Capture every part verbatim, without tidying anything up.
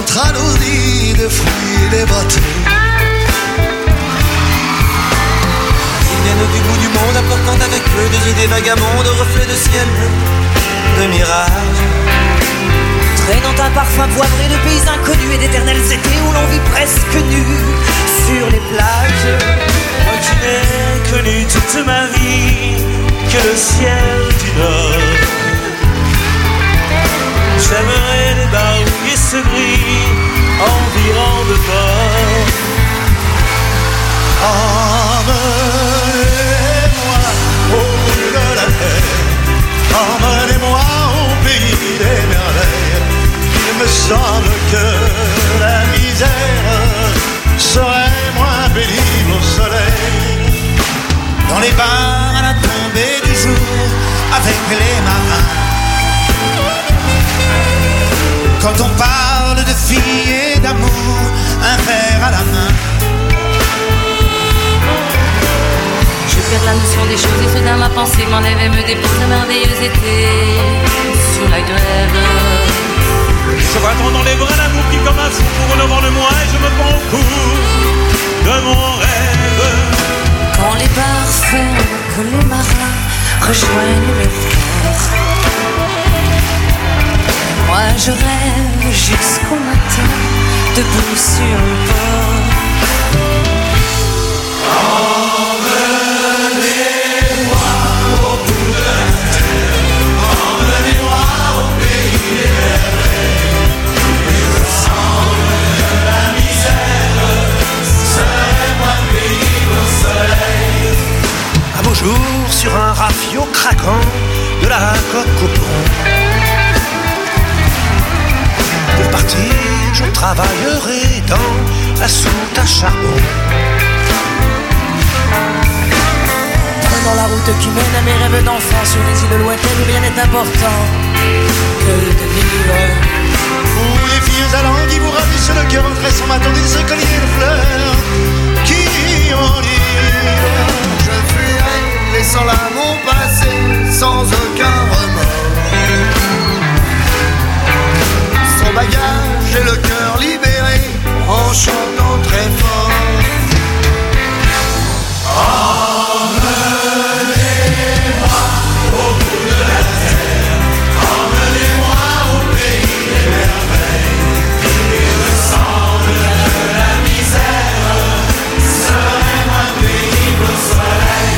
train nos nids de fruits et des bateaux. Ils viennent du bout du monde apportant avec eux des idées vagabondes, de reflets de ciel bleu, de mirages. Traînant un parfum poivré de pays inconnus et d'éternels étés où l'on vit presque nu sur les plages. Moi qui n'ai connu toute ma vie que le ciel du Nord, j'aimerais les barques et ce gris environ de port. Emmenez-moi au bout de la terre, emmenez-moi au pays des merveilles. Il me semble que la misère serait moins pénible au soleil. Dans les bars à la tombée du jour, avec les marins. Quand on parle de filles et d'amour, un verre à la main. Je perds la notion des choses et soudain ma pensée m'enlève et me dépose un merveilleux été sur la grève. Je vois dans les bras l'amour qui comme un fou pour devant le moi et je me prends au cou de mon rêve. Quand les bars ferment, que les marins rejoignent le port, moi je rêve jusqu'au matin, debout sur le port. Emmenez-moi au bout de la terre, emmenez-moi au pays des merveilles. Il me semble que la misère serait moins pénible au soleil. Un beau jour sur un rafio craquant de la coque au pont. Pour partir, je travaillerai dans la soute à charbon. Prenant la route qui mène à mes rêves d'enfant sur des îles lointaines où rien n'est important que de vivre. Où les filles allant qui vous ravissent le cœur entre son matin des colliers de fleurs qui ont libre. Je fuirai, laissant là mon passé sans aucun remords. Sans bagage et le cœur libéré, en chantant très fort. Emmenez-moi au bout de la terre, emmenez-moi au pays des merveilles. Il me semble que la misère serait moins pénible au soleil.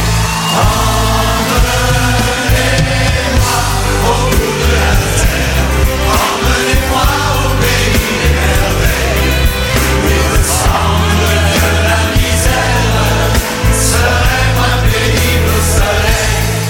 Emmenez-moi au bout de la terre, emmenez-moi au pays des merveilles. Il me semble que la misère serait moins pénible au soleil.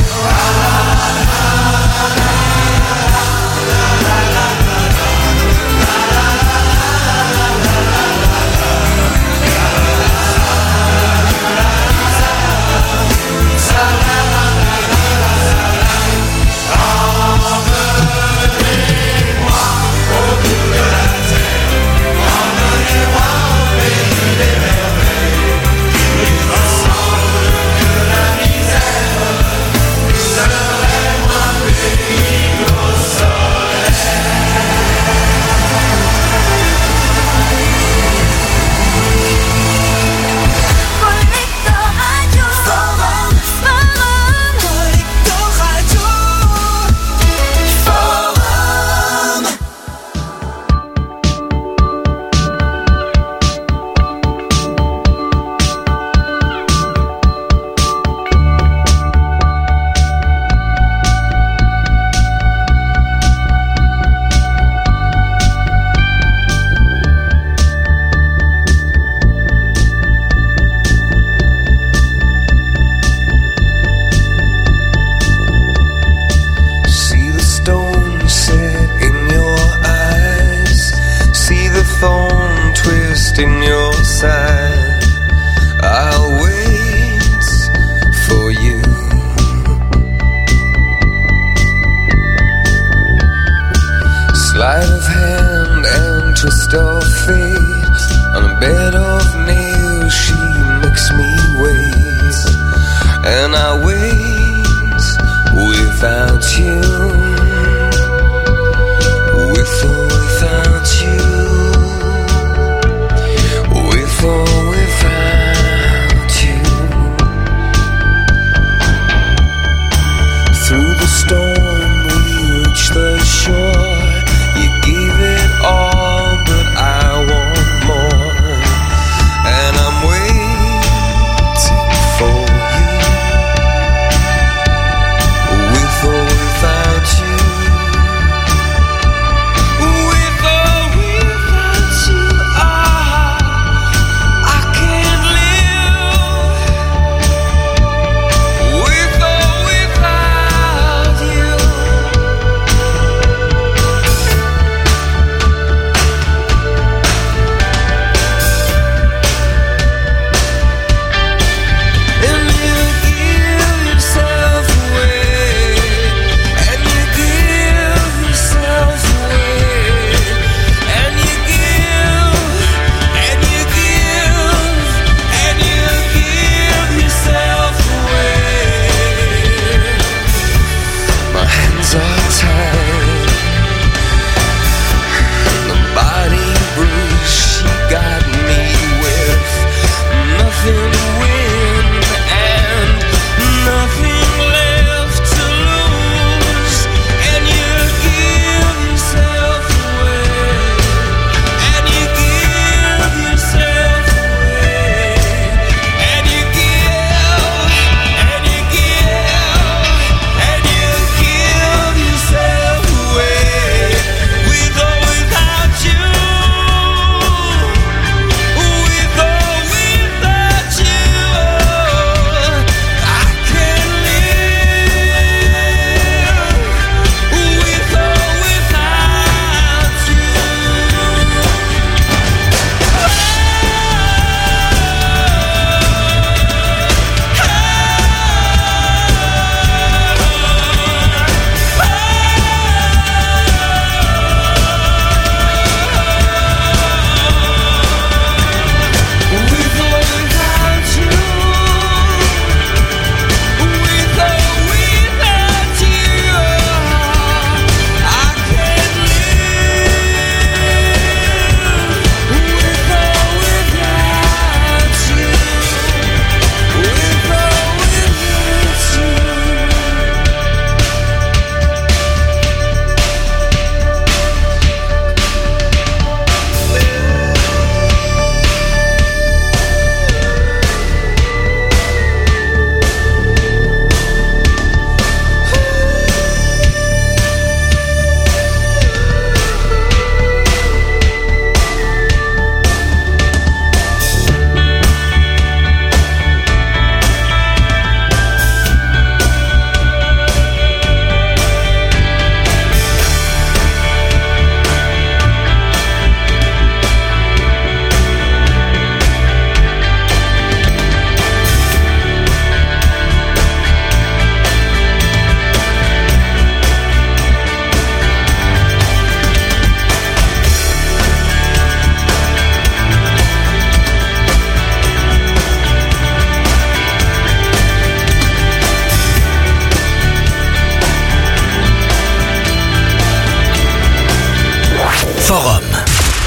twist of fate. On a bed of nails she makes me wait, and I wait without you, with or without you.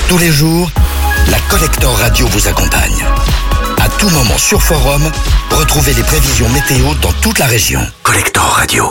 Tous les jours, la Collector Radio vous accompagne. À tout moment sur Forum, retrouvez les prévisions météo dans toute la région. Collector Radio.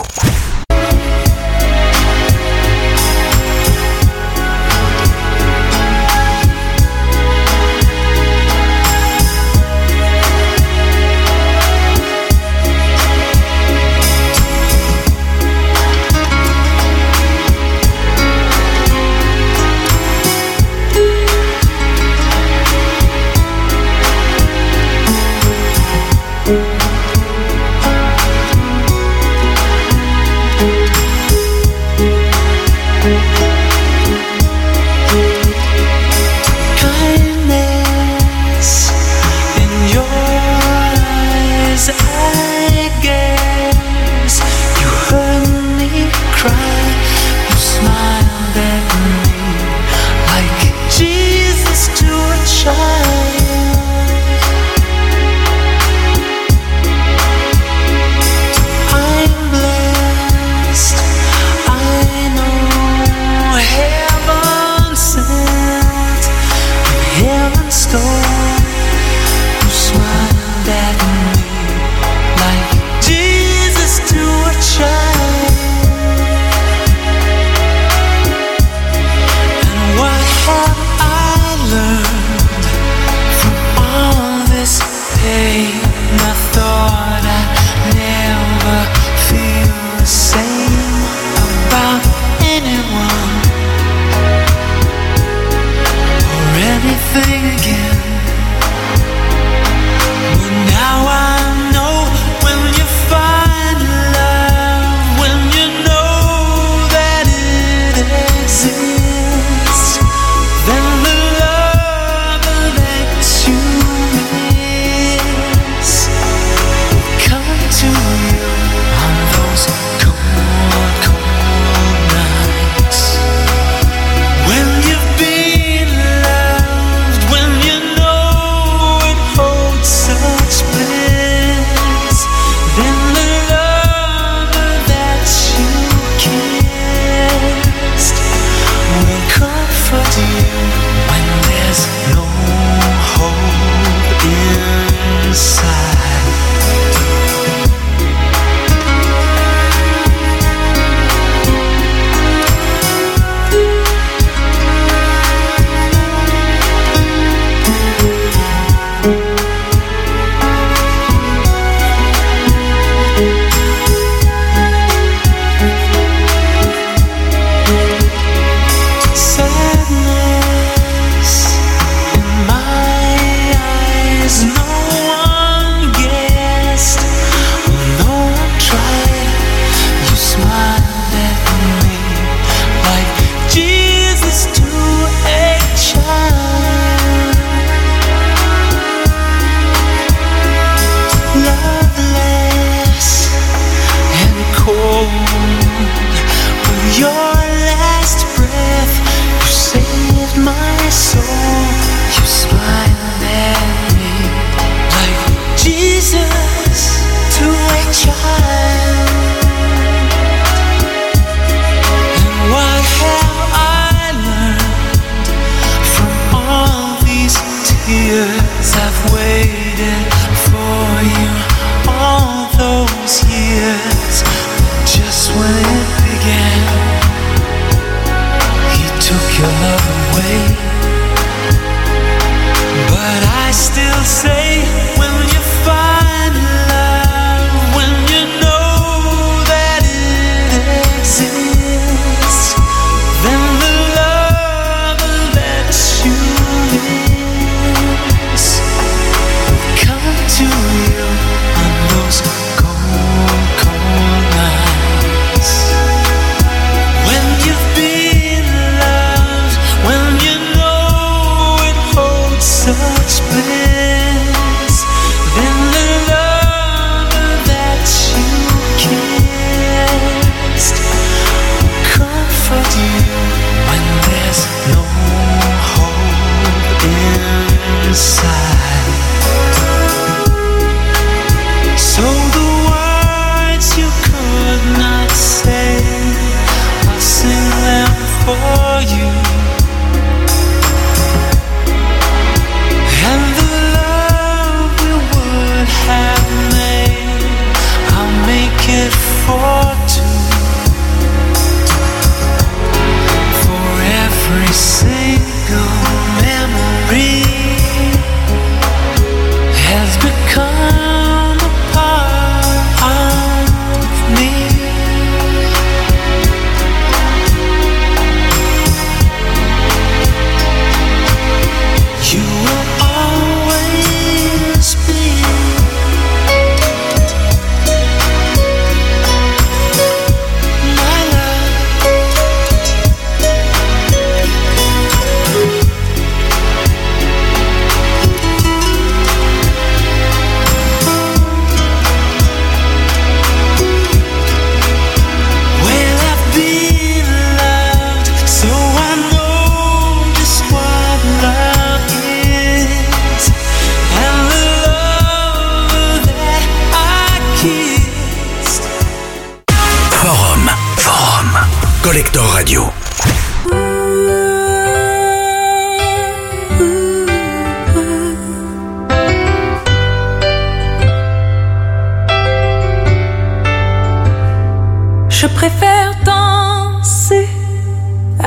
To you on those cold, cold nights.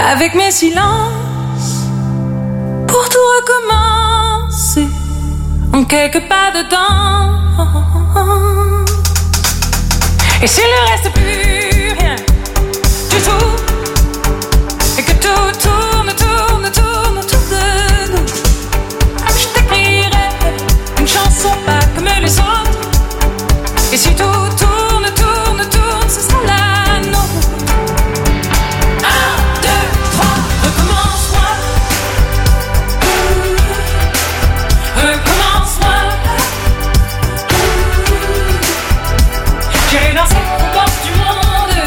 avec mes silences, pour tout recommencer, en quelques pas dedans. Et s'il ne reste plus rien du tout, et que tout tourne, tourne, tourne autour de nous, je t'écrirai une chanson pas comme les autres. Et si tout tourne, tourne, tourne, ce sera la nôtre. Un, deux, trois, recommence-moi. Recommence-moi. J'irai danser aux portes du monde.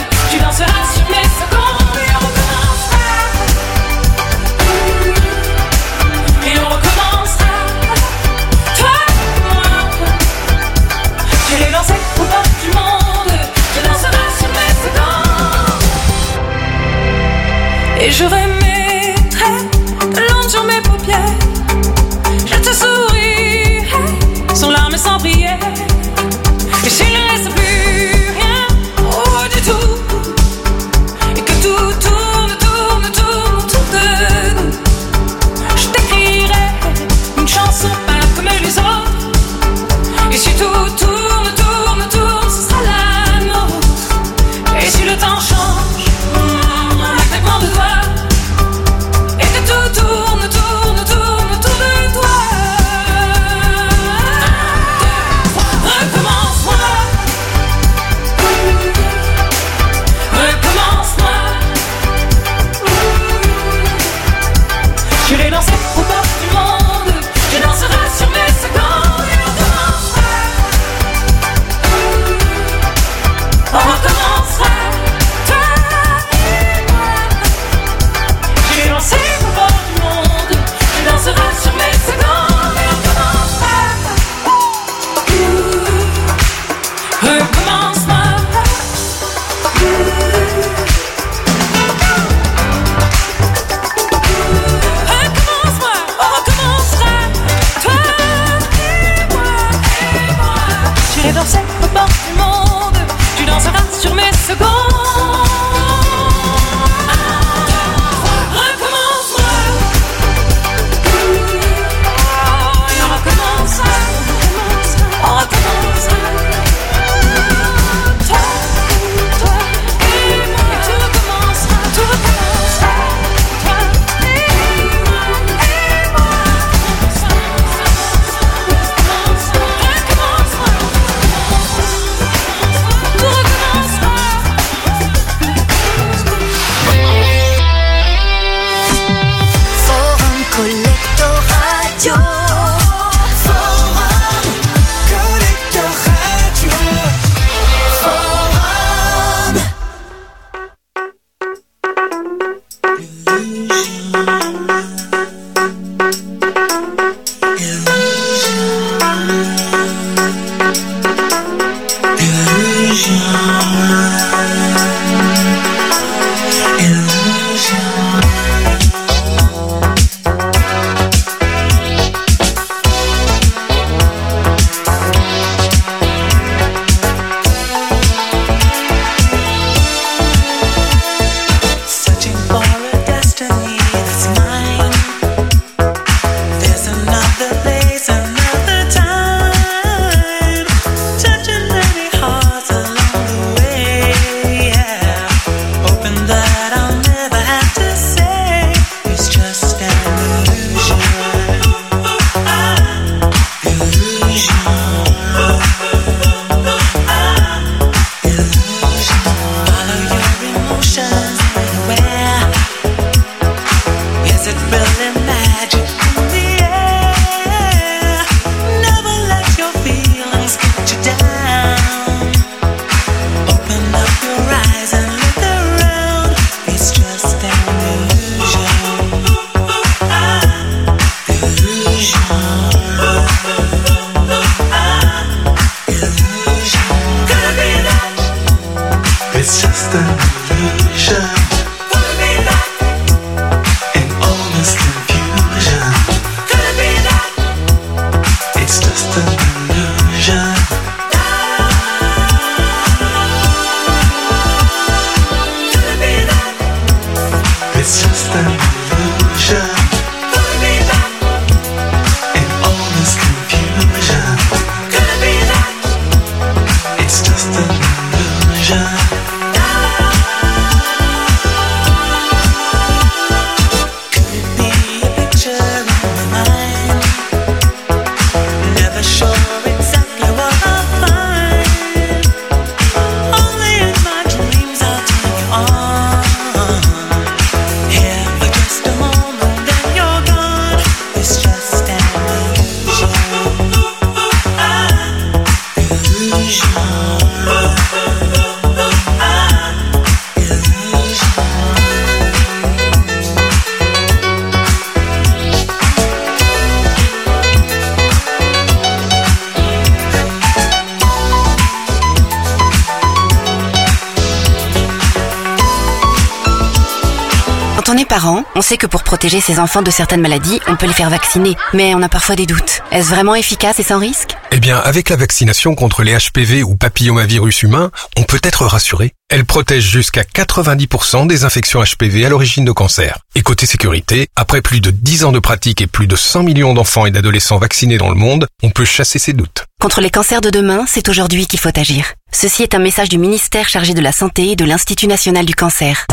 parents, on sait que pour protéger ses enfants de certaines maladies, on peut les faire vacciner. Mais on a parfois des doutes. Est-ce vraiment efficace et sans risque ? Eh bien, avec la vaccination contre les H P V ou papillomavirus humains, on peut être rassuré. Elle protège jusqu'à quatre-vingt-dix pour cent des infections H P V à l'origine de cancer. Et côté sécurité, après plus de dix ans de pratique et plus de cent millions d'enfants et d'adolescents vaccinés dans le monde, on peut chasser ses doutes. Contre les cancers de demain, c'est aujourd'hui qu'il faut agir. Ceci est un message du ministère chargé de la Santé et de l'Institut national du cancer.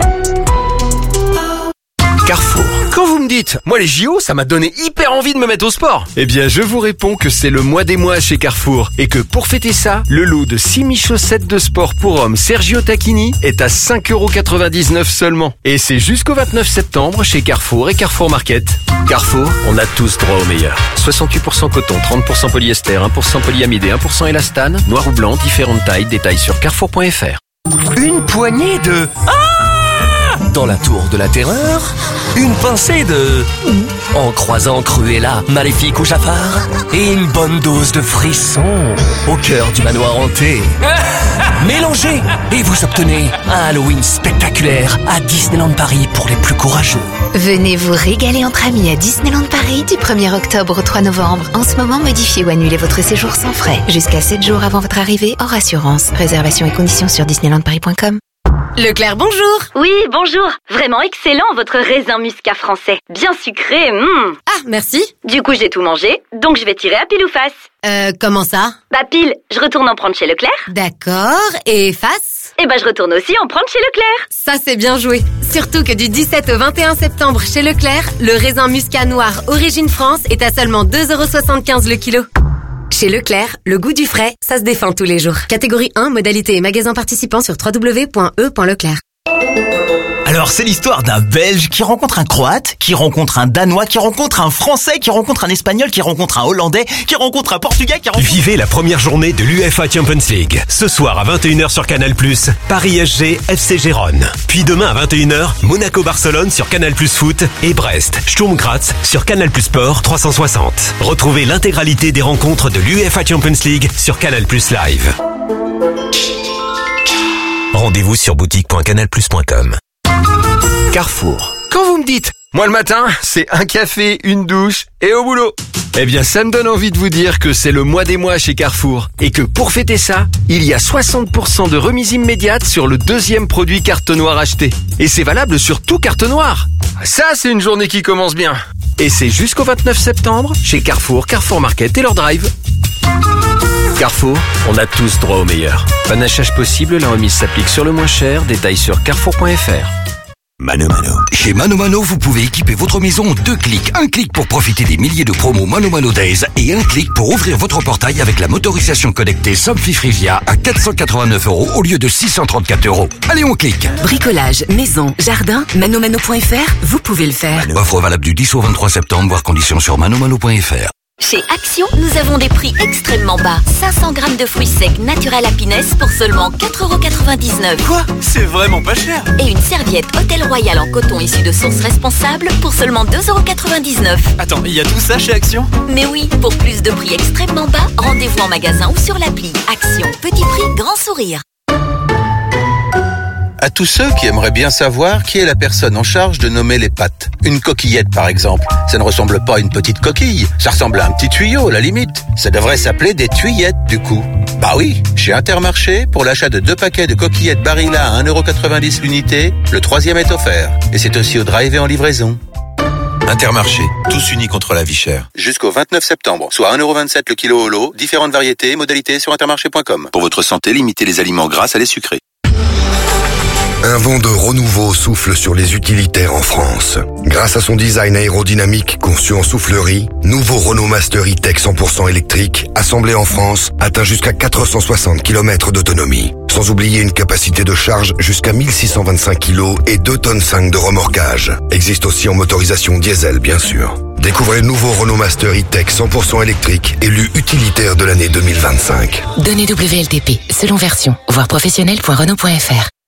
Carrefour. Quand vous me dites, moi les J O, ça m'a donné hyper envie de me mettre au sport. Eh bien, je vous réponds que c'est le mois des mois chez Carrefour et que pour fêter ça, le lot de six mi-chaussettes de sport pour hommes Sergio Tacchini est à cinq euros quatre-vingt-dix-neuf seulement. Et c'est jusqu'au vingt-neuf septembre chez Carrefour et Carrefour Market. Carrefour, on a tous droit au meilleur. soixante-huit pour cent coton, trente pour cent polyester, un pour cent polyamide et un pour cent élastane. Noir ou blanc, différentes tailles, détails sur carrefour point f r. Une poignée de... Ah! Dans la tour de la terreur, une pincée de... En croisant Cruella, Maléfique ou Jafar, et une bonne dose de frisson au cœur du manoir hanté. Mélangez et vous obtenez un Halloween spectaculaire à Disneyland Paris pour les plus courageux. Venez vous régaler entre amis à Disneyland Paris du premier octobre au trois novembre. En ce moment, modifiez ou annulez votre séjour sans frais. Jusqu'à sept jours avant votre arrivée, hors assurance. Réservation et conditions sur disneyland paris point com. Leclerc, bonjour. Oui, bonjour. Vraiment excellent, votre raisin muscat français. Bien sucré, mmh. Ah, merci. Du coup, j'ai tout mangé, donc je vais tirer à pile ou face. Euh, comment ça? Bah pile, je retourne en prendre chez Leclerc. D'accord, et face? Eh bah je retourne aussi en prendre chez Leclerc. Ça, c'est bien joué. Surtout que du dix-sept au vingt et un septembre chez Leclerc, le raisin muscat noir Origine France est à seulement deux euros soixante-quinze le kilo. Chez Leclerc, le goût du frais, ça se défend tous les jours. Catégorie un, modalité et magasin participant sur w w w point e point leclerc. Alors, c'est l'histoire d'un Belge qui rencontre un Croate, qui rencontre un Danois, qui rencontre un Français, qui rencontre un Espagnol, qui rencontre un Hollandais, qui rencontre un Portugais, qui rencontre... Vivez la première journée de l'U E F A Champions League. Ce soir à vingt et une heures sur Canal plus, Paris S G F C Gérone. Puis demain à vingt et une heures, Monaco-Barcelone sur Canal plus Foot et Brest Sturm Graz sur Canal plus Sport trois cent soixante. Retrouvez l'intégralité des rencontres de l'U E F A Champions League sur Canal plus Live. Rendez-vous sur boutique point canal plus point com. Carrefour. Quand vous me dites, moi le matin, c'est un café, une douche et au boulot. Eh bien, ça me donne envie de vous dire que c'est le mois des mois chez Carrefour et que pour fêter ça, il y a soixante pour cent de remise immédiate sur le deuxième produit carte noire acheté. Et c'est valable sur tout carte noire. Ça, c'est une journée qui commence bien. Et c'est jusqu'au vingt-neuf septembre chez Carrefour, Carrefour Market et leur drive. Carrefour, on a tous droit au meilleur. Panachage possible, la remise s'applique sur le moins cher. Détails sur carrefour point f r. Mano Mano. Chez Mano Mano, vous pouvez équiper votre maison en deux clics. Un clic pour profiter des milliers de promos Mano Mano Days et un clic pour ouvrir votre portail avec la motorisation connectée Somfy Frivia à quatre cent quatre-vingt-neuf euros au lieu de six cent trente-quatre euros. Allez, on clique. Bricolage, maison, jardin, manomano point f r, vous pouvez le faire. Mano. Offre valable du dix au vingt-trois septembre, voir conditions sur manomano point f r. Chez Action, nous avons des prix extrêmement bas. cinq cents grammes de fruits secs naturel happiness pour seulement quatre euros quatre-vingt-dix-neuf. Quoi? C'est vraiment pas cher. Et une serviette Hôtel Royal en coton issue de sources responsables pour seulement deux euros quatre-vingt-dix-neuf. Attends, il y a tout ça chez Action? Mais oui, pour plus de prix extrêmement bas, rendez-vous en magasin ou sur l'appli. Action, petit prix, grand sourire. À tous ceux qui aimeraient bien savoir qui est la personne en charge de nommer les pâtes. Une coquillette, par exemple. Ça ne ressemble pas à une petite coquille. Ça ressemble à un petit tuyau, à la limite. Ça devrait s'appeler des tuyettes, du coup. Bah oui, chez Intermarché, pour l'achat de deux paquets de coquillettes Barilla à un euro quatre-vingt-dix l'unité, le troisième est offert. Et c'est aussi au drive et en livraison. Intermarché, tous unis contre la vie chère. Jusqu'au vingt-neuf septembre, soit un euro vingt-sept le kilo au lot, différentes variétés, modalités sur intermarché point com. Pour votre santé, limitez les aliments gras à les sucrés. Un vent de renouveau souffle sur les utilitaires en France. Grâce à son design aérodynamique conçu en soufflerie, nouveau Renault Master E-Tech cent pour cent électrique, assemblé en France, atteint jusqu'à quatre cent soixante kilomètres d'autonomie. Sans oublier une capacité de charge jusqu'à mille six cent vingt-cinq kilos et deux tonnes cinq de remorquage. Existe aussi en motorisation diesel, bien sûr. Découvrez le nouveau Renault Master E-Tech cent pour cent électrique, élu utilitaire de l'année deux mille vingt-cinq. Données W L T P, selon version, voire professionnel point renault point f r.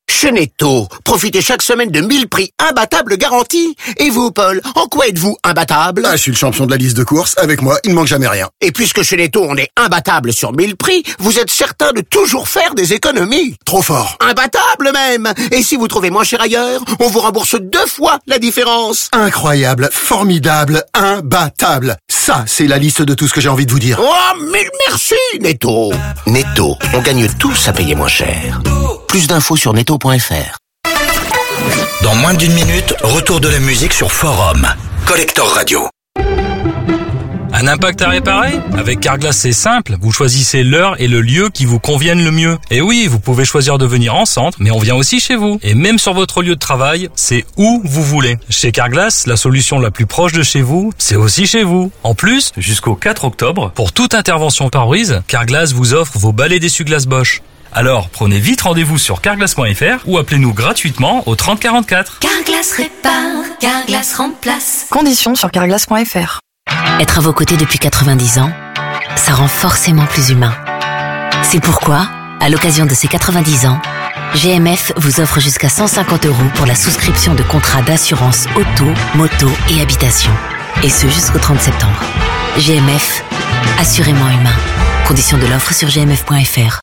Chez Netto, profitez chaque semaine de mille prix imbattables garantis. Et vous, Paul, en quoi êtes-vous imbattable? Ah, je suis le champion de la liste de courses. Avec moi, il ne manque jamais rien. Et puisque chez Netto, on est imbattable sur mille prix, vous êtes certain de toujours faire des économies. Trop fort. Imbattable même. Et si vous trouvez moins cher ailleurs, on vous rembourse deux fois la différence. Incroyable, formidable, imbattable. Ça, c'est la liste de tout ce que j'ai envie de vous dire. Oh, mille merci, Netto. Netto, on gagne tous à payer moins cher. Plus d'infos sur netto point f r. Dans moins d'une minute, retour de la musique sur Forum. Collector Radio. Un impact à réparer? Avec Carglass, c'est simple. Vous choisissez l'heure et le lieu qui vous conviennent le mieux. Et oui, vous pouvez choisir de venir en centre, mais on vient aussi chez vous. Et même sur votre lieu de travail, c'est où vous voulez. Chez Carglass, la solution la plus proche de chez vous, c'est aussi chez vous. En plus, jusqu'au quatre octobre, pour toute intervention pare-brise, Carglass vous offre vos balais d'essuie-glace Bosch. Alors, prenez vite rendez-vous sur carglass point f r ou appelez-nous gratuitement au trente quarante-quatre. Carglass répare, Carglass remplace. Conditions sur carglass point f r. Être à vos côtés depuis quatre-vingt-dix ans, ça rend forcément plus humain. C'est pourquoi, à l'occasion de ses quatre-vingt-dix ans, G M F vous offre jusqu'à cent cinquante euros pour la souscription de contrats d'assurance auto, moto et habitation. Et ce jusqu'au trente septembre. G M F, assurément humain. Conditions de l'offre sur g m f point f r.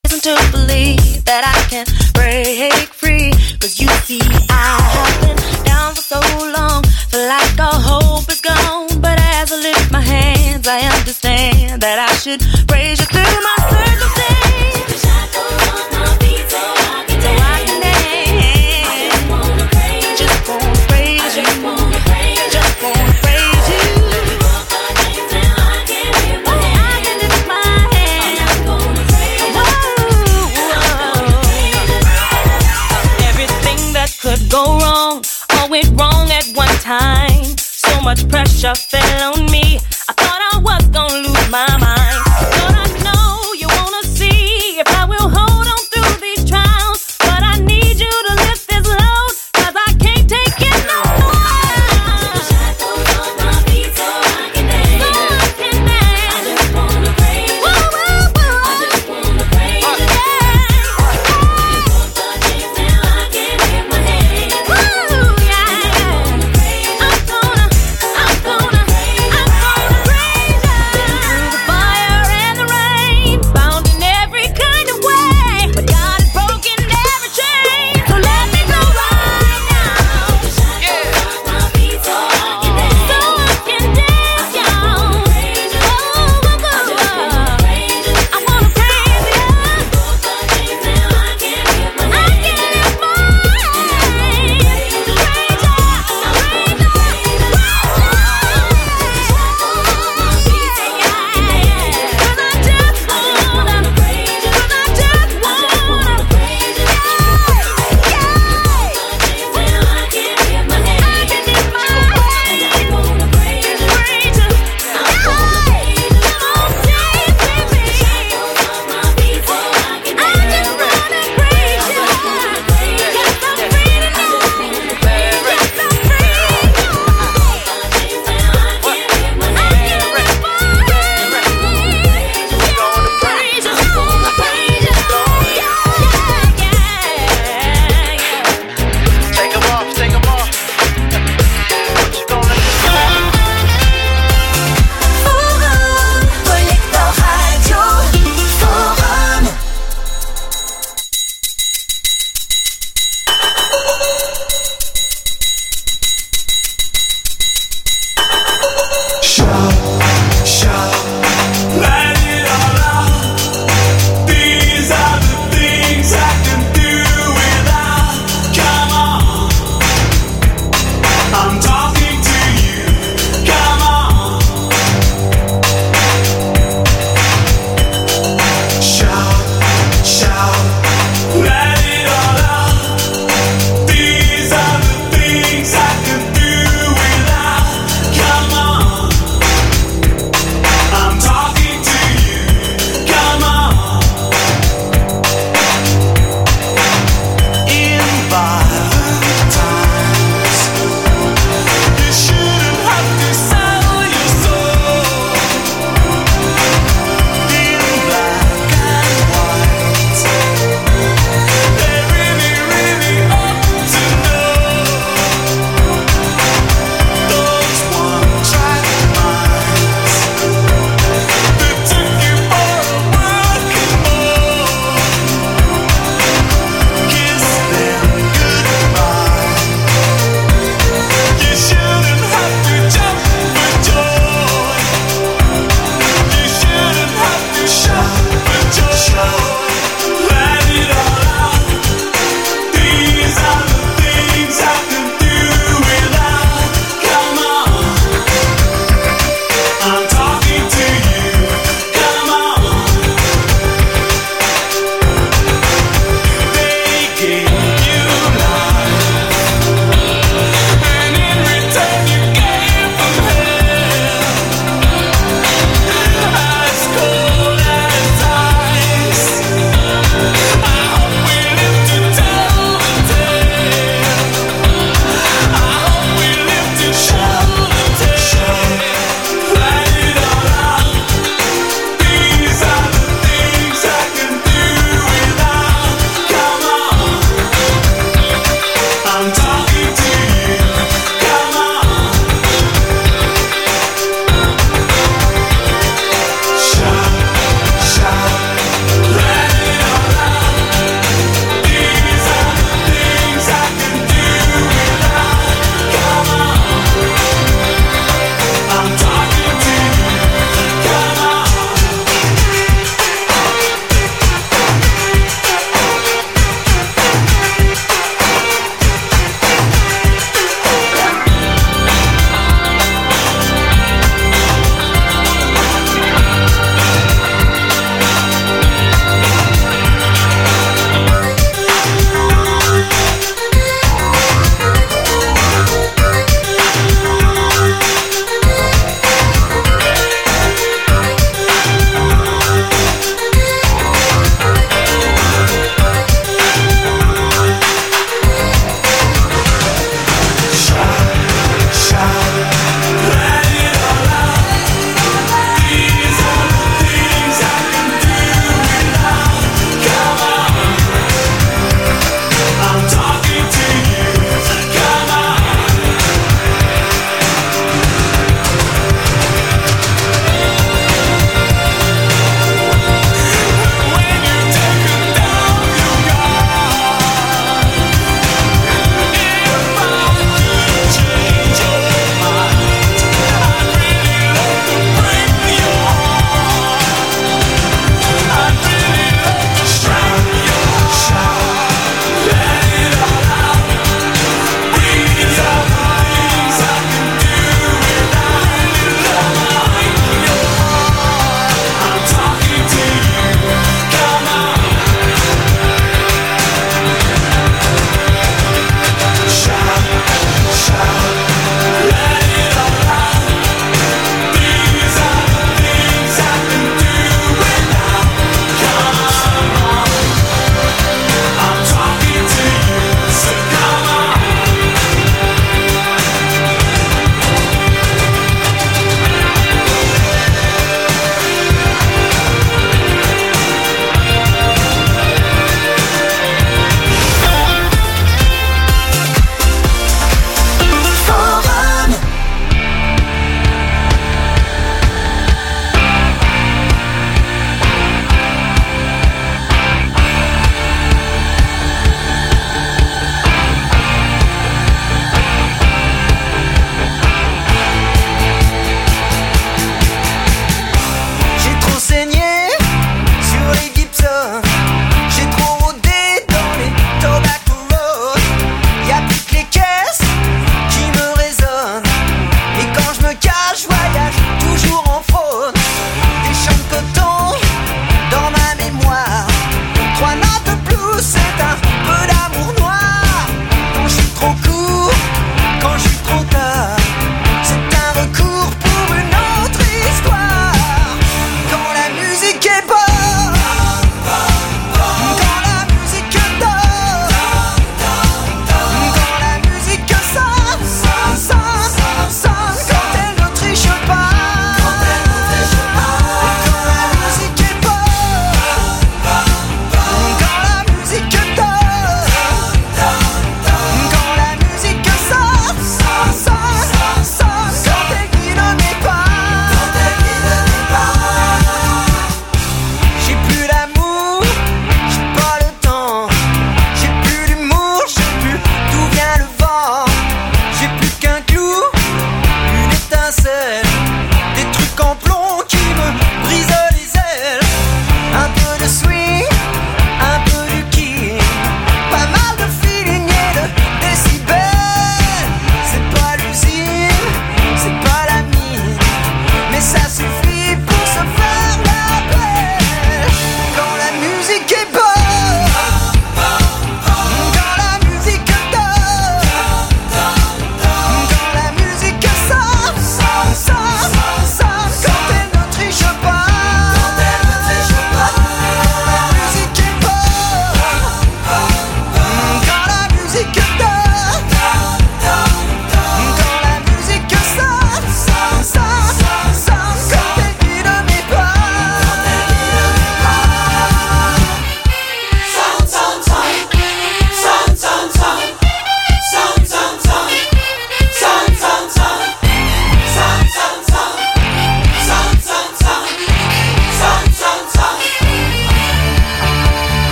I understand that I should praise you through my circumstance. Shackles on my feet so I can dance. So I can dance. I just wanna praise you. Just wanna praise you. I just wanna praise you. Just wanna praise you. Walk my days and I can lift my hands. I can lift my hands. I'm gonna praise you. I'm gonna praise you. Everything that could go wrong, all went wrong at one time. So much pressure fell on me. I thought I was gonna lose my mind. But I know you wanna see if I will hold on through these trials. But I need you to lift this load, cause I can't take it no more. Shackles on my feet so I can dance. So I can dance. I just wanna praise you. Woo, woo, woo. I just wanna praise you. Yeah. Walk the dance and I can lift my hands. Woo, yeah. I'm gonna, I'm gonna, I'm gonna, I'm gonna.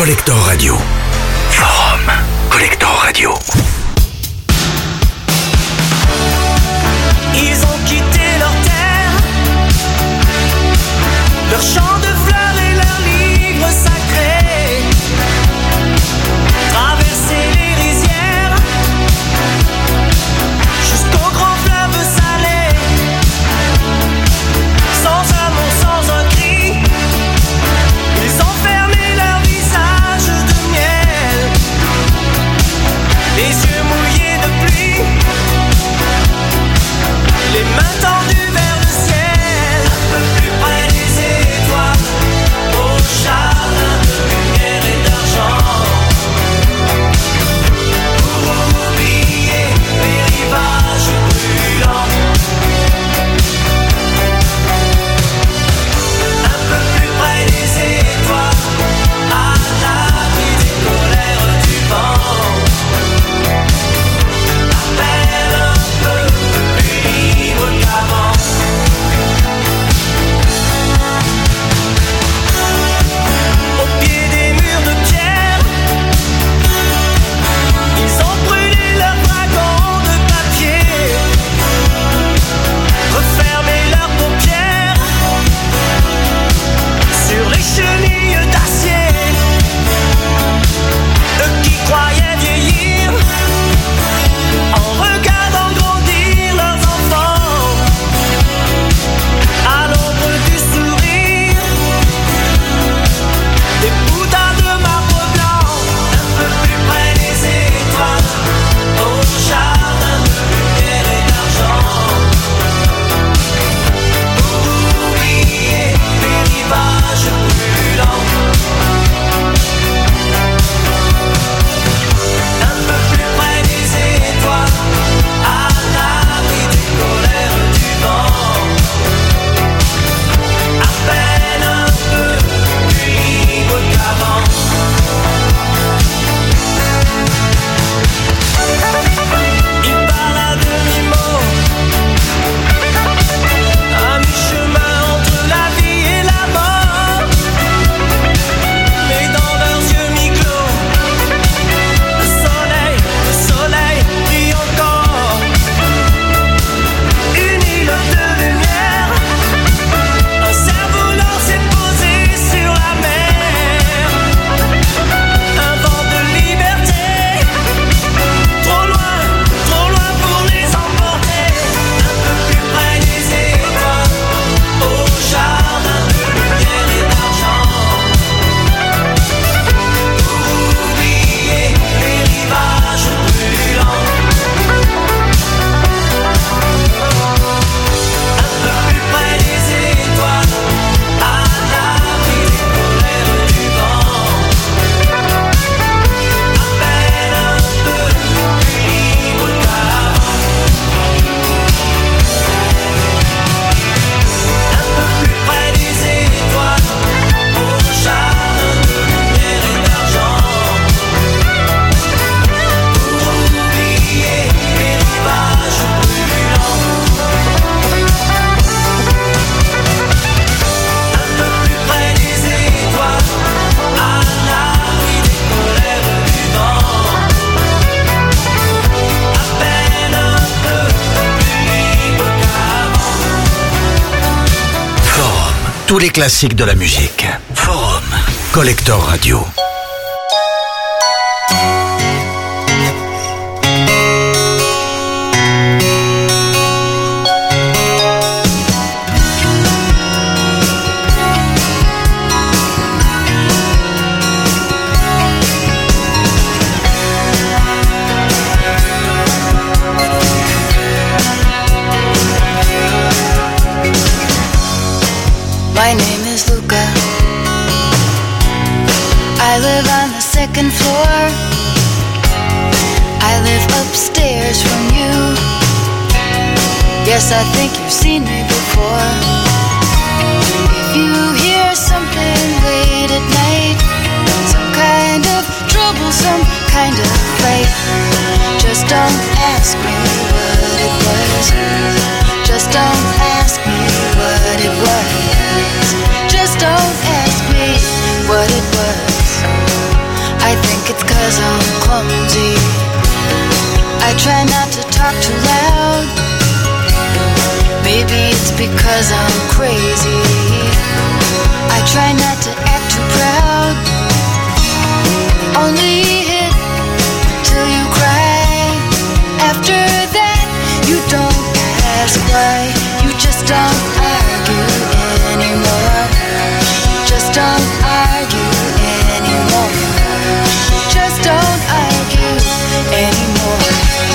Collector Radio. Forum Collector Radio. Ils ont quitté leur terre, leur champ de fleurs et leurs livres sacrés, traversé les rizières jusqu'au grand fleuve salé, sans un mot, sans un cri, ils ont fermé leur visage de miel, les yeux mouillés de pluie, les mains tendues vers le ciel, un peu plus près des étoiles, au jardin de lumière et d'argent, pour oublier les rivages brûlants. Un peu plus près des étoiles, à l'abri des colères du vent, à peine un peu plus libre qu'avant. Au pied des murs de pierre, ils ont brûlé leurs wagons de papier, refermé leurs paupières sur les chenilles d'acier. Eux qui croyaient vieillir en regardant grandir leurs enfants à l'ombre du sourire des boudins de marbre blanc, un peu plus près des étoiles, au jardin de lumière et d'argent, pour oublier les rivages brûlants. Un peu plus près des étoiles, à l'abri des colères du vent, à peine un peu plus libre qu'avant. Il parle à demi-mot, à mi-chemin entre la vie et la mort, mais dans leurs yeux mi-clos, le soleil, le soleil brille encore. Une île de lumière, un cerf-volant s'est posé sur la mer. Un vent de liberté, trop loin, trop loin pour les emporter. Un peu plus près des étoiles, au jardin de lumière et d'argent, pour oublier les rivages brûlants. Un peu plus près des étoiles, à l'abri des colères du vent, à peine un peu plus libre qu'avant. Un peu plus près des étoiles, au jardin de lumière et d'argent, pour oublier les rivages brûlants. Un peu plus près des étoiles, à l'abri des colères du vent, à peine un peu plus libre qu'avant. Forum. Tous les classiques de la musique. Forum Collector Radio. My name is Luca. I live on the second floor. I live upstairs from you. Yes, I think you've seen me before. If you hear something late at night, some kind of trouble, some kind of fight, just don't ask me what it was. Just don't ask me what it was. Just don't ask me what it was. it's because I'm crazy. I try not to act too proud. Only hit till you cry. After that, you don't ask why. You just don't argue anymore. Just don't argue anymore. Just don't argue anymore.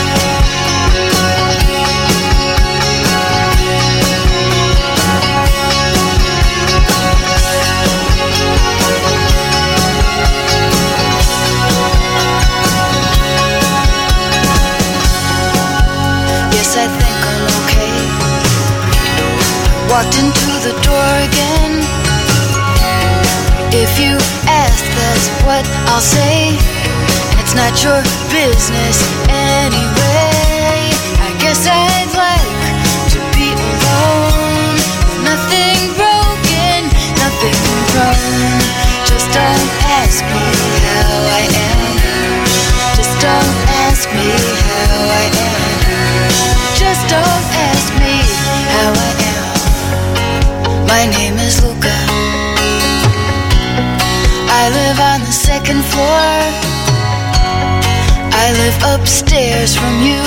Yes, I think I'm okay. Walked into the door again. If you ask, that's what I'll say. And it's not your business anyway. I guess I'd like to be alone. With nothing broken, nothing wrong. Just don't ask me how I am. Just don't ask me how I am. Just don't ask me how I am. My name is Luca. I live on the second floor. I live upstairs from you.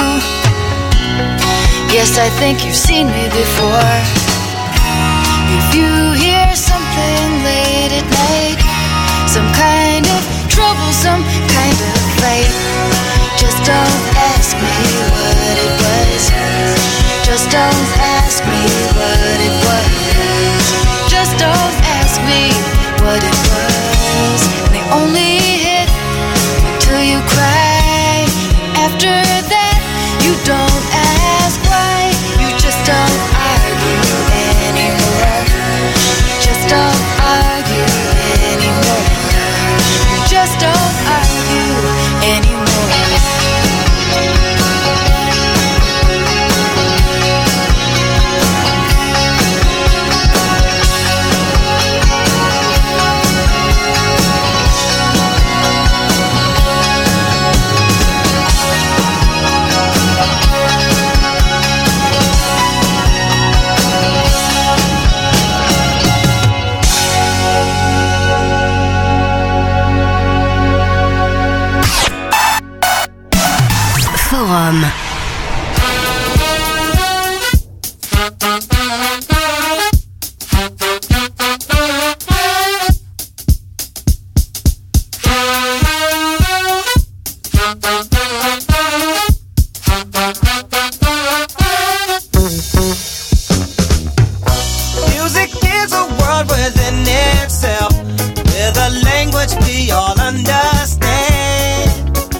Yes, I think you've seen me before. If you hear something late at night, some kind of trouble, some kind of fight, just don't ask me what it was. Just don't ask me what it was. Just don't ask me what it was. They only hit until you cry. After that, you don't ask why. You just don't argue anymore. Just don't argue anymore. You just don't argue anymore. Forum. Music is a world within itself, with a language we all understand,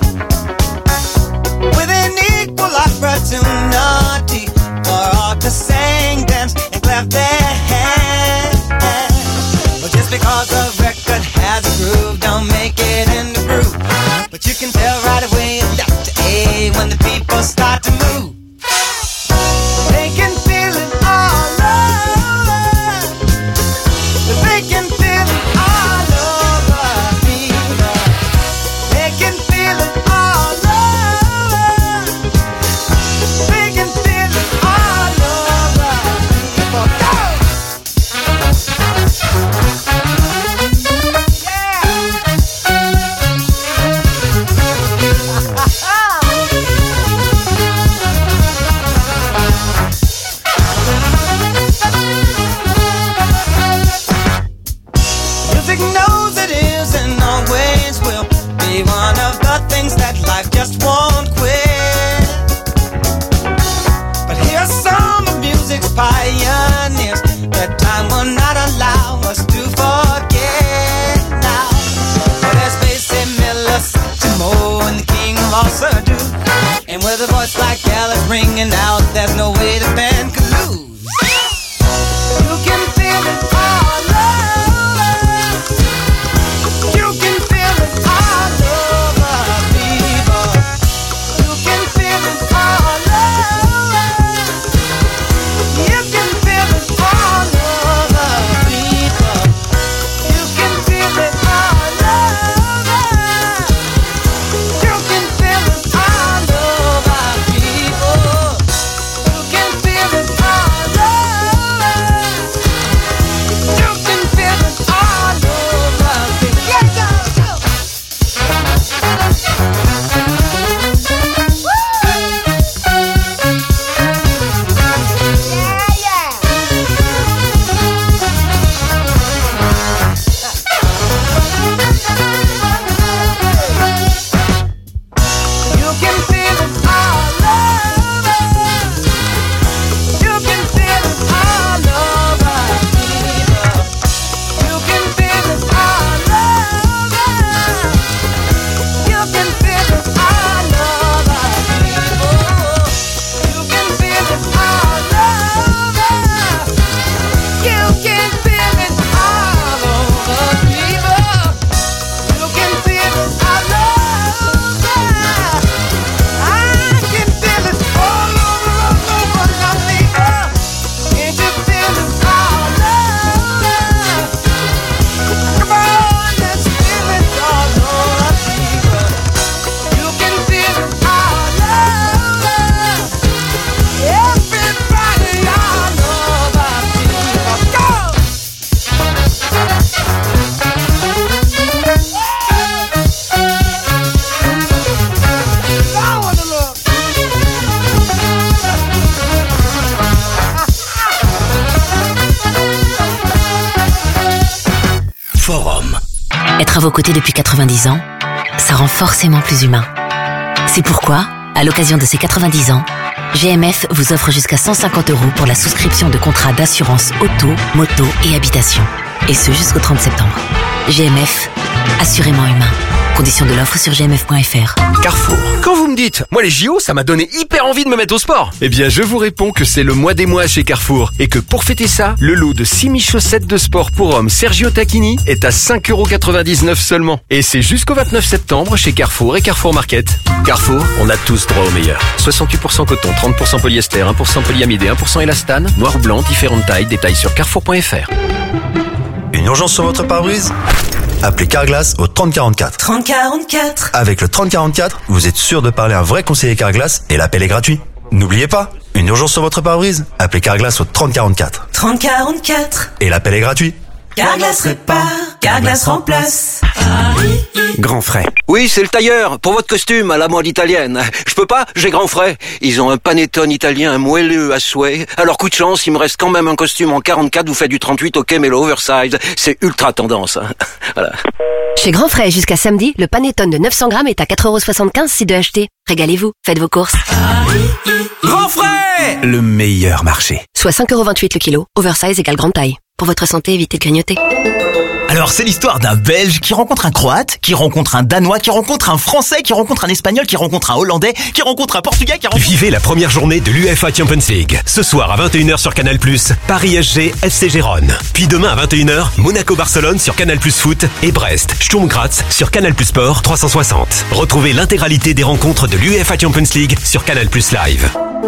with an equal opportunity for all to sing, dance, and clap their hands. But just because a record has a groove, don't make it in the groove. But you can tell right away left to A when the people start to move. They can feel it all over. They can feel it all over people. They can feel it all over. They can feel it all over people. Go! Music knows it is and always will be one of the things that life just won't quit. But here's some of music's pioneers that time will not allow us to forget now. But there's Basie Miller, Satchmo, and the king of all Surdu. And with a voice like Alice ringing out, there's no way the band could lose. You can feel it all over. You can feel it all over, people. You can feel it all over. You can feel it all over, people. You can feel it all over. You can feel it all over, people. You can feel Forum. Être à vos côtés depuis quatre-vingt-dix ans, ça rend forcément plus humain. C'est pourquoi, à l'occasion de ces quatre-vingt-dix ans, G M F vous offre jusqu'à cent cinquante euros pour la souscription de contrats d'assurance auto, moto et habitation. Et ce jusqu'au trente septembre. G M F, assurément humain. Conditions de l'offre sur g m f point f r. Carrefour. Quand vous me dites, moi les J O, ça m'a donné hyper envie de me mettre au sport. Eh bien, je vous réponds que c'est le mois des mois chez Carrefour. Et que pour fêter ça, le lot de six mille chaussettes de sport pour hommes Sergio Tacchini est à cinq euros quatre-vingt-dix-neuf seulement. Et c'est jusqu'au vingt-neuf septembre chez Carrefour et Carrefour Market. Carrefour, on a tous droit au meilleur. soixante-huit pour cent coton, trente pour cent polyester, un pour cent polyamide et un pour cent élastane. Noir ou blanc, différentes tailles, détails sur carrefour point f r. Une urgence sur votre pare-brise ? Appelez Carglass au trente quarante-quatre. trente quarante-quatre. Avec le trente quarante-quatre, vous êtes sûr de parler à un vrai conseiller Carglass et l'appel est gratuit. N'oubliez pas, une urgence sur votre pare-brise ? Appelez Carglass au trente quarante-quatre. trente quarante-quatre. Et l'appel est gratuit. Carglass répare, Carglass remplace. Grand Frais. Oui, c'est le tailleur, pour votre costume à la mode italienne. Je peux pas, j'ai Grand Frais. Ils ont un panettone italien moelleux à souhait. Alors coup de chance, il me reste quand même un costume en quarante-quatre, vous faites du trente-huit, ok, mais le oversize, c'est ultra tendance. Hein. Voilà. Chez Grand Frais, jusqu'à samedi, le panettone de neuf cents grammes est à quatre euros soixante-quinze si de acheter. Régalez-vous, faites vos courses. Grand Frais, le meilleur marché. Soit cinq euros vingt-huit le kilo, oversize égale grande taille. Pour votre santé, évitez de grignoter. Alors, c'est l'histoire d'un Belge qui rencontre un Croate, qui rencontre un Danois, qui rencontre un Français, qui rencontre un Espagnol, qui rencontre un Hollandais, qui rencontre un Portugais, qui rencontre... Vivez la première journée de l'U E F A Champions League. Ce soir à vingt et une heures sur Canal plus, Paris S G F C Gérone. Puis demain à vingt et une heures, Monaco-Barcelone sur Canal plus Foot et Brest, Sturm Graz sur Canal plus Sport trois cent soixante. Retrouvez l'intégralité des rencontres de l'U E F A Champions League sur Canal plus Live.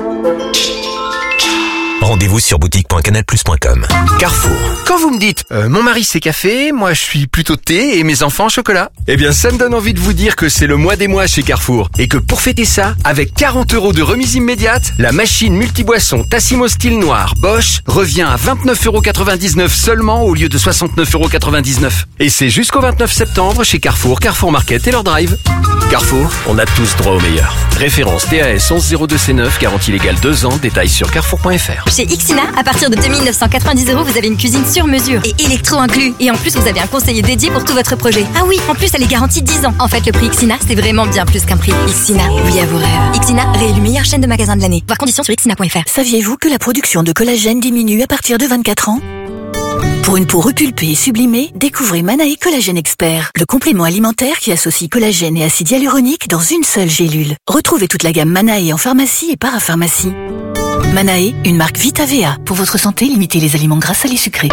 Rendez-vous sur boutique point canal plus point com. Carrefour. Quand vous me dites, euh, mon mari c'est café, moi je suis plutôt thé et mes enfants chocolat. Eh bien, ça me donne envie de vous dire que c'est le mois des mois chez Carrefour. Et que pour fêter ça, avec quarante euros de remise immédiate, la machine multiboisson Tassimo style noir Bosch revient à vingt-neuf euros quatre-vingt-dix-neuf seulement au lieu de soixante-neuf euros quatre-vingt-dix-neuf. Et c'est jusqu'au vingt-neuf septembre chez Carrefour, Carrefour Market et leur drive. Carrefour, on a tous droit au meilleur. Référence T A S onze zéro deux C neuf, garantie légale deux ans, détails sur carrefour point f r. Chez Ixina, à partir de deux mille neuf cent quatre-vingt-dix euros, vous avez une cuisine sur mesure et électro inclus. Et en plus, vous avez un conseiller dédié pour tout votre projet. Ah oui, en plus, elle est garantie dix ans. En fait, le prix Ixina, c'est vraiment bien plus qu'un prix. Ixina, oui à vos rêves. Ixina, réélu meilleure chaîne de magasins de l'année. Voir conditions sur ixina point f r. Saviez-vous que la production de collagène diminue à partir de vingt-quatre ans ? Pour une peau repulpée et sublimée, découvrez Manae Collagène Expert, le complément alimentaire qui associe collagène et acide hyaluronique dans une seule gélule. Retrouvez toute la gamme Manae en pharmacie et parapharmacie. Manae, une marque Vita V A. Pour votre santé, limitez les aliments gras, salés, sucrés.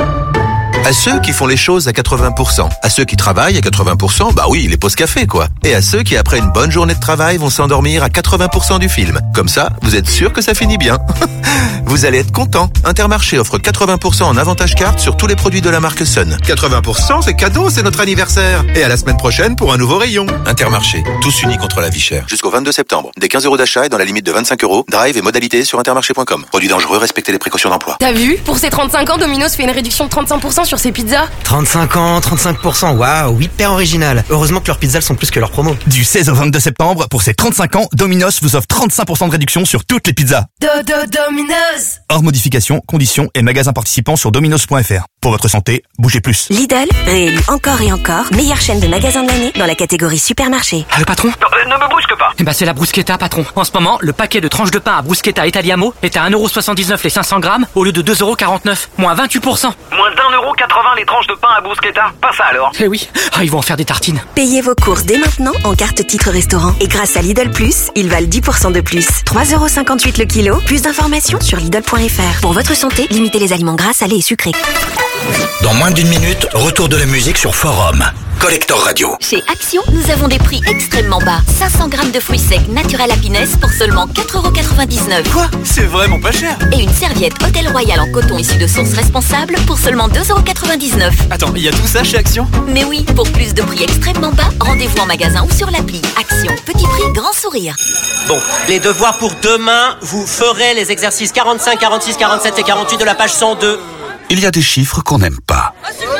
À ceux qui font les choses à quatre-vingts pour cent. À ceux qui travaillent à quatre-vingts pour cent, bah oui, les pauses café, quoi. Et à ceux qui, après une bonne journée de travail, vont s'endormir à quatre-vingts pour cent du film. Comme ça, vous êtes sûr que ça finit bien. Vous allez être content. Intermarché offre quatre-vingts pour cent en avantage carte sur tous les produits de la marque Sun. quatre-vingts pour cent, c'est cadeau, c'est notre anniversaire. Et à la semaine prochaine pour un nouveau rayon. Intermarché, tous unis contre la vie chère. Jusqu'au vingt-deux septembre. Des quinze euros d'achat et dans la limite de vingt-cinq euros. Drive et modalités sur intermarché point com. Produits dangereux, respectez les précautions d'emploi. T'as vu? Pour ses trente-cinq ans, Domino's fait une réduction de trente-cinq pour cent sur ses pizzas. trente-cinq ans, trente-cinq pour cent, waouh, hyper original. Heureusement que leurs pizzas sont plus que leurs promos. Du seize au vingt-deux septembre, pour ces trente-cinq ans, Domino's vous offre trente-cinq pour cent de réduction sur toutes les pizzas. Dodo Domino's. Hors modification, conditions et magasins participants sur dominos point f r. Pour votre santé, bougez plus. Lidl, réélu encore et encore, meilleure chaîne de magasins de l'année dans la catégorie supermarché. Ah, le patron? Non, euh, ne me brusque pas. Eh ben, c'est la bruschetta, patron. En ce moment, le paquet de tranches de pain à bruschetta Italiamo est à un euro soixante-dix-neuf les cinq cents grammes au lieu de deux euros quarante-neuf. Moins vingt-huit pour cent. Moins d'un euro quatre-vingts les tranches de pain à bruschetta. Pas ça alors. Eh oui. Ah, ils vont en faire des tartines. Payez vos courses dès maintenant en carte titre restaurant. Et grâce à Lidl Plus, ils valent dix pour cent de plus. trois euros cinquante-huit le kilo. Plus d'informations sur Lidl point f r. Pour votre santé, limitez les aliments gras, salés et sucrés. Dans moins d'une minute, retour de la musique sur Forum. Collector Radio. Chez Action, nous avons des prix extrêmement bas. cinq cents grammes de fruits secs Naturel Happiness pour seulement quatre euros quatre-vingt-dix-neuf. Quoi? C'est vraiment pas cher. Et une serviette Hôtel Royal en coton issue de sources responsables pour seulement deux euros quatre-vingt-dix-neuf. Attends, il y a tout ça chez Action? Mais oui, pour plus de prix extrêmement bas, rendez-vous en magasin ou sur l'appli. Action, petit prix, grand sourire. Bon, les devoirs pour demain, vous ferez les exercices quarante-cinq, quarante-six, quarante-sept et quarante-huit de la page cent deux. Il y a des chiffres qu'on n'aime pas.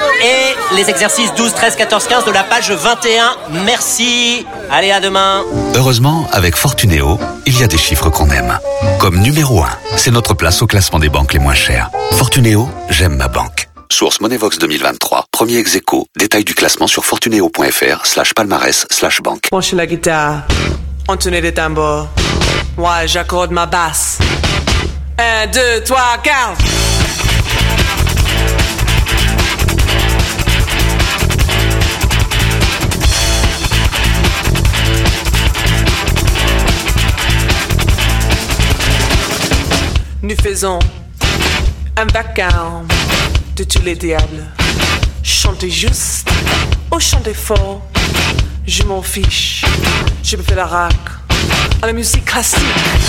Et les exercices douze, treize, quatorze, quinze de la page vingt et un. Merci. Allez, à demain. Heureusement, avec Fortunéo, il y a des chiffres qu'on aime. Comme numéro un, c'est notre place au classement des banques les moins chères. Fortunéo, j'aime ma banque. Source Monevox deux mille vingt-trois. Premier ex-aequo. Détail du classement sur fortuneo.fr slash palmarès slash banque. Branchez la guitare. Entonner les tambours. Ouais, j'accorde ma basse. Un, deux, trois, quatre. Nous faisons un vacarme de tous les diables. Chantez juste ou chantez fort, je m'en fiche. Je me fais la rac à la musique classique.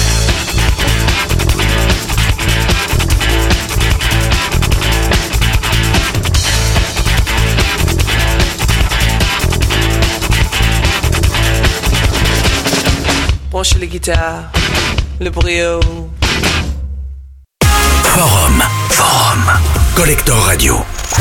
Branchez les guitares, le brio. Forum, Forum, Collector Radio.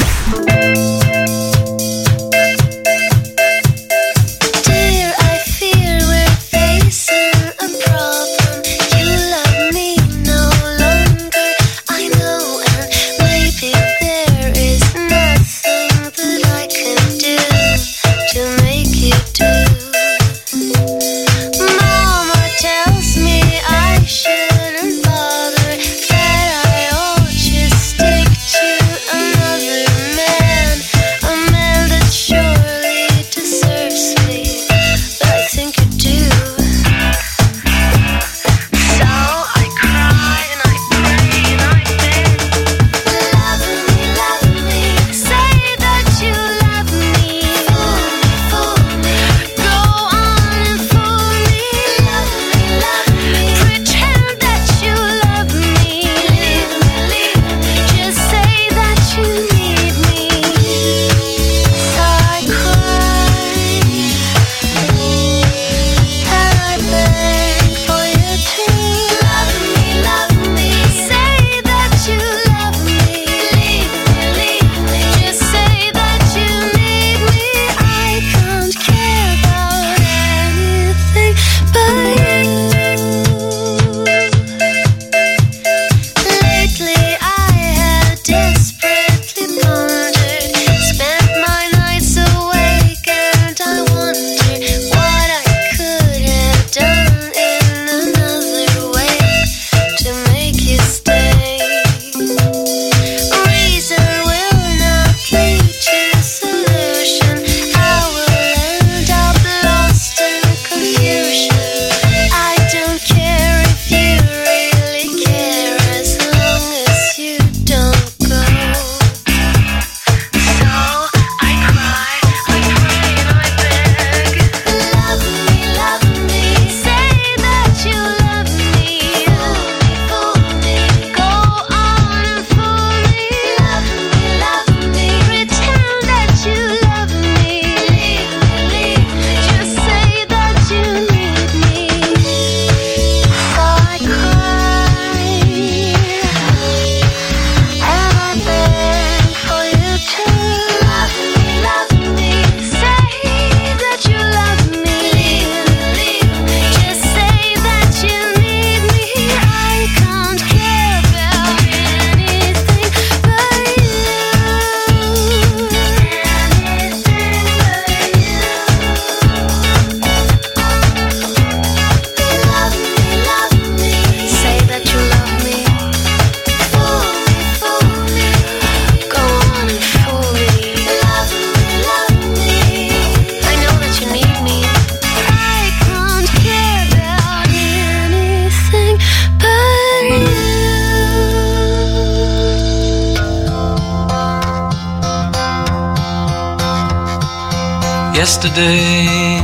Yesterday,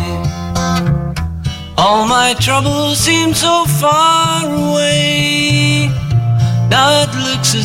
all my troubles seemed so far away. Now it looks as